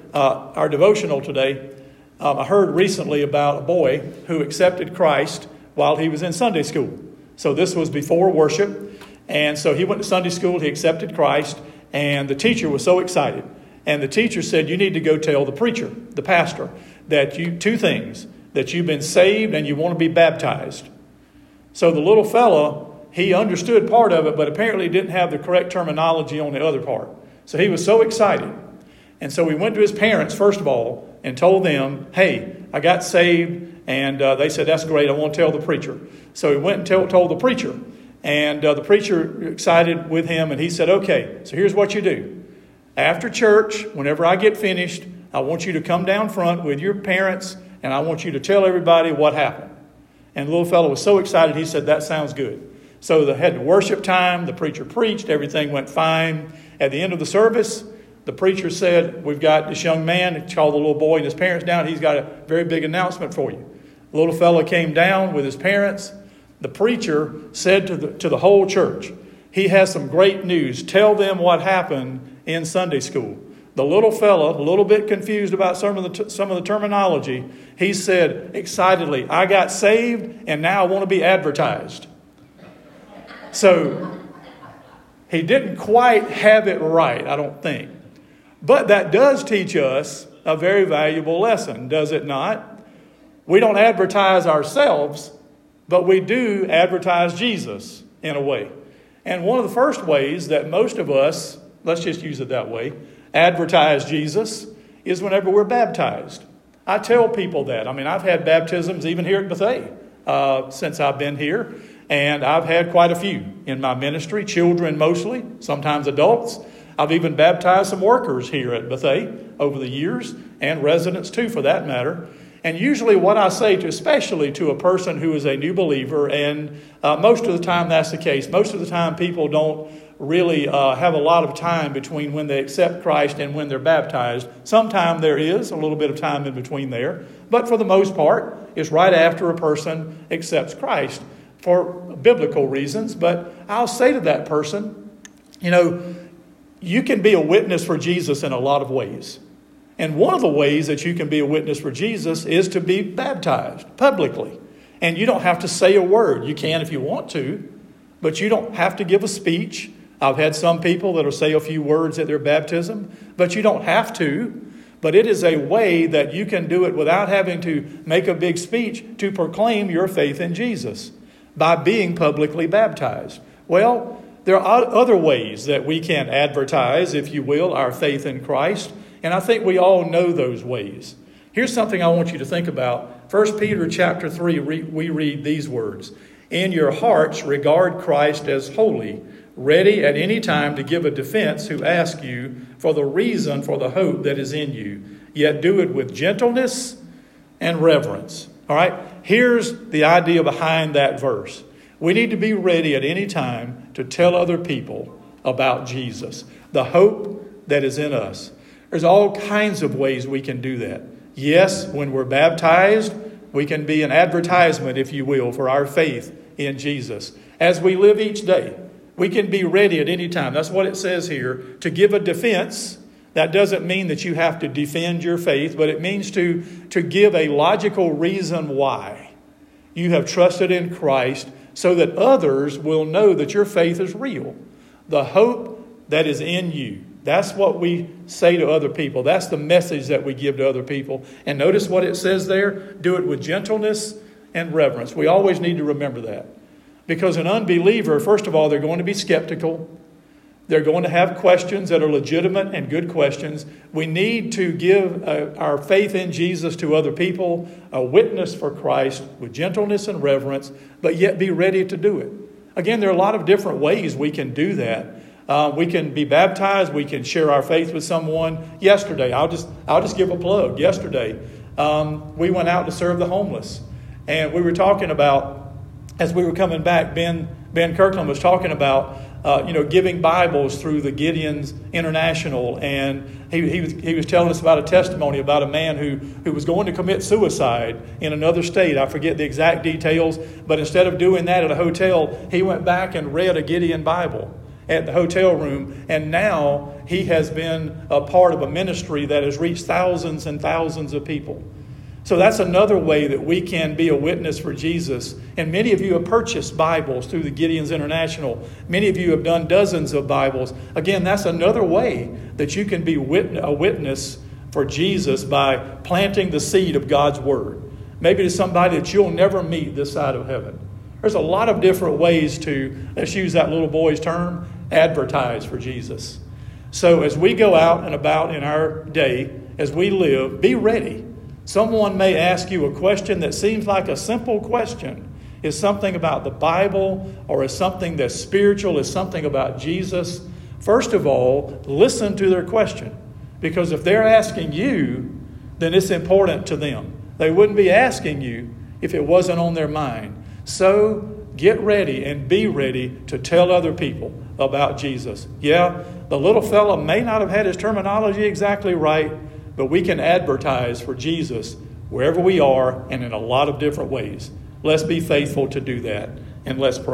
our devotional today, I heard recently about a boy who accepted Christ while he was in Sunday school. So this was before worship. And so he went to Sunday school, he accepted Christ, and the teacher was so excited. And the teacher said, you need to go tell the preacher, the pastor, that two things, that you've been saved and you want to be baptized. So the little fella, he understood part of it, but apparently didn't have the correct terminology on the other part. So he was so excited. And so we went to his parents, first of all, and told them, hey, I got saved. And they said, that's great, I want to tell the preacher. So he went and told the preacher. And the preacher excited with him, and he said, okay, so here's what you do. After church, whenever I get finished, I want you to come down front with your parents, and I want you to tell everybody what happened. And the little fellow was so excited, he said, that sounds good. So they had worship time, the preacher preached, everything went fine. At the end of the service, the preacher said, we've got this young man, he called the little boy and his parents down, he's got a very big announcement for you. The little fellow came down with his parents. The preacher said to the whole church, he has some great news. Tell them what happened in Sunday school. The little fella, a little bit confused about some of the terminology, he said excitedly, I got saved and now I want to be advertised. So he didn't quite have it right, I don't think. But that does teach us a very valuable lesson, does it not? We don't advertise ourselves, but we do advertise Jesus in a way. And one of the first ways that most of us, let's just use it that way, advertise Jesus is whenever we're baptized. I tell people that. I mean, I've had baptisms even here at Bethea since I've been here. And I've had quite a few in my ministry, children mostly, sometimes adults. I've even baptized some workers here at Bethea over the years, and residents too for that matter. And usually what I say to, especially to a person who is a new believer, and most of the time that's the case. Most of the time people don't really have a lot of time between when they accept Christ and when they're baptized. Sometimes there is a little bit of time in between there. But for the most part, it's right after a person accepts Christ for biblical reasons. But I'll say to that person, you can be a witness for Jesus in a lot of ways. And one of the ways that you can be a witness for Jesus is to be baptized publicly. And you don't have to say a word. You can if you want to, but you don't have to give a speech. I've had some people that will say a few words at their baptism, but you don't have to. But it is a way that you can do it without having to make a big speech to proclaim your faith in Jesus by being publicly baptized. Well, there are other ways that we can advertise, if you will, our faith in Christ. And I think we all know those ways. Here's something I want you to think about. 1 Peter chapter 3, we read these words. In your hearts regard Christ as holy, ready at any time to give a defense who ask you for the reason for the hope that is in you. Yet do it with gentleness and reverence. All right? Here's the idea behind that verse. We need to be ready at any time to tell other people about Jesus, the hope that is in us. There's all kinds of ways we can do that. Yes, when we're baptized, we can be an advertisement, if you will, for our faith in Jesus. As we live each day, we can be ready at any time. That's what it says here, to give a defense. That doesn't mean that you have to defend your faith, but it means to give a logical reason why you have trusted in Christ so that others will know that your faith is real. The hope that is in you. That's what we say to other people. That's the message that we give to other people. And notice what it says there. Do it with gentleness and reverence. We always need to remember that. Because an unbeliever, first of all, they're going to be skeptical. They're going to have questions that are legitimate and good questions. We need to give our faith in Jesus to other people, a witness for Christ with gentleness and reverence, but yet be ready to do it. Again, there are a lot of different ways we can do that. We can be baptized. We can share our faith with someone. Yesterday, I'll just give a plug. Yesterday, we went out to serve the homeless, and we were talking about, as we were coming back, Ben Kirkland was talking about giving Bibles through the Gideon's International, and he was telling us about a testimony about a man who was going to commit suicide in another state. I forget the exact details, but instead of doing that at a hotel, he went back and read a Gideon Bible. at the hotel room, and now he has been a part of a ministry that has reached thousands and thousands of people. So that's another way that we can be a witness for Jesus. And many of you have purchased Bibles through the Gideon's International. Many of you have done dozens of Bibles. Again, that's another way that you can be a witness for Jesus, by planting the seed of God's Word. Maybe to somebody that you'll never meet this side of heaven. There's a lot of different ways to, let's use that little boy's term, advertise for Jesus. So as we go out and about in our day, as we live, be ready. Someone may ask you a question that seems like a simple question. Is something about the Bible, or is something that's spiritual, is something about Jesus? First of all, listen to their question. Because if they're asking you, then it's important to them. They wouldn't be asking you if it wasn't on their mind. So get ready and be ready to tell other people about Jesus. Yeah, the little fella may not have had his terminology exactly right, but we can advertise for Jesus wherever we are and in a lot of different ways. Let's be faithful to do that, and let's pray.